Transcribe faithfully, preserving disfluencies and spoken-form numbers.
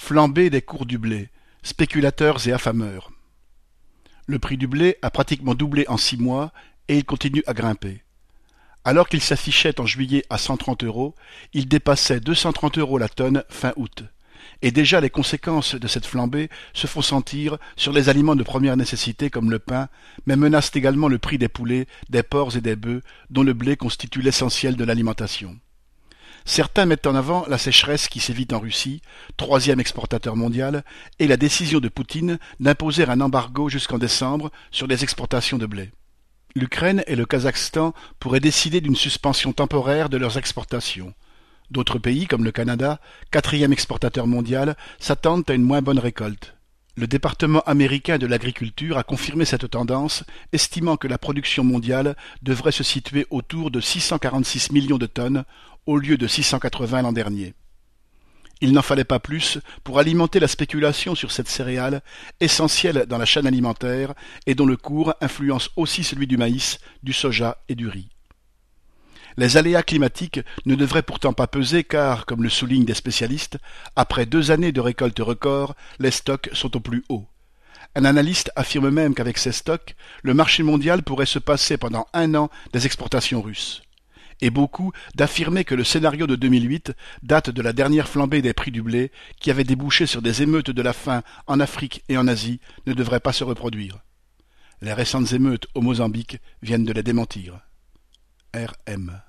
Flambée des cours du blé, spéculateurs et affameurs. Le prix du blé a pratiquement doublé en six mois et il continue à grimper. Alors qu'il s'affichait en juillet à cent trente euros, il dépassait deux cent trente euros la tonne fin août. Et déjà les conséquences de cette flambée se font sentir sur les aliments de première nécessité comme le pain, mais menacent également le prix des poulets, des porcs et des bœufs, dont le blé constitue l'essentiel de l'alimentation. Certains mettent en avant la sécheresse qui sévit en Russie, troisième exportateur mondial, et la décision de Poutine d'imposer un embargo jusqu'en décembre sur les exportations de blé. L'Ukraine et le Kazakhstan pourraient décider d'une suspension temporaire de leurs exportations. D'autres pays, comme le Canada, quatrième exportateur mondial, s'attendent à une moins bonne récolte. Le département américain de l'agriculture a confirmé cette tendance, estimant que la production mondiale devrait se situer autour de six cent quarante-six millions de tonnes, au lieu de six cent quatre-vingts l'an dernier. Il n'en fallait pas plus pour alimenter la spéculation sur cette céréale, essentielle dans la chaîne alimentaire et dont le cours influence aussi celui du maïs, du soja et du riz. Les aléas climatiques ne devraient pourtant pas peser car, comme le soulignent des spécialistes, après deux années de récolte record, les stocks sont au plus haut. Un analyste affirme même qu'avec ces stocks, le marché mondial pourrait se passer pendant un an des exportations russes. Et beaucoup d'affirmer que le scénario de deux mille huit date de la dernière flambée des prix du blé qui avait débouché sur des émeutes de la faim en Afrique et en Asie ne devrait pas se reproduire. Les récentes émeutes au Mozambique viennent de les démentir. R M